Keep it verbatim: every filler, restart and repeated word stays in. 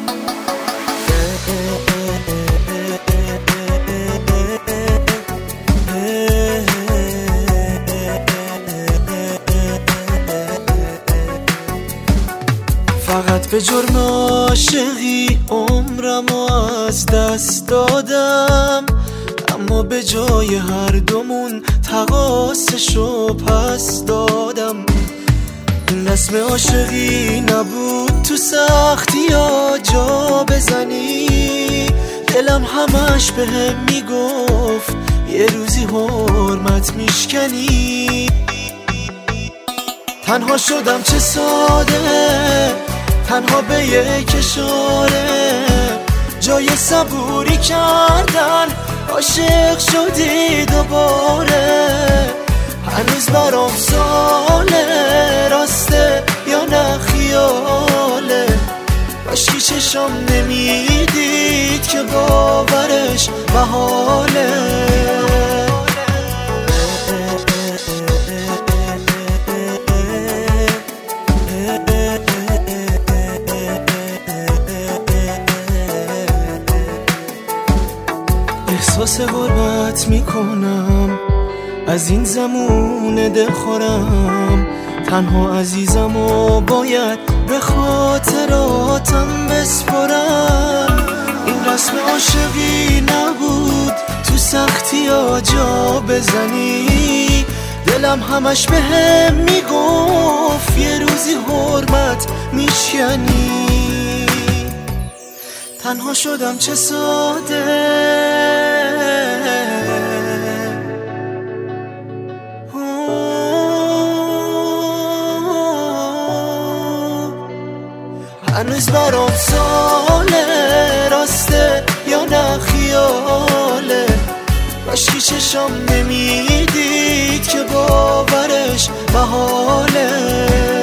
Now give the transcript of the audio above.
فقط به جرم عاشقی عمرمو از دست دادم، اما به جای هر دومون تقاصشو پس دادم. این رسم عاشقی نبود تو سختی ها جا بزنی، دلم همش بهم میگفت یه روزی حرمت میشکنی. تنها شدم چه ساده، تنها به یک اشاره، جای صبوری کردن عاشق شدی دوباره. هنوز برام ساله راسته یا نه خیاله، کاشکی چشم نمیدید که باورش محاله. احساس غربت میکنم از این زمون دلخورم، تنها عزیزم و باید به خاطراتم بسپرم. این رسم عاشقی نبود تو سختی ها جا بزنی، دلم همش بهم میگفت یه روزی حرمت میشکنی. تنها شدم چه ساده، هنوز برام ساله راسته یا نه خیاله، کاشکی چشم نمیدید که باورش محاله.